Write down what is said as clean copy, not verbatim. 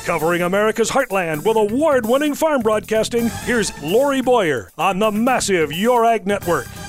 Covering America's heartland with award-winning farm broadcasting, here's Lori Boyer on the massive Your Ag Network.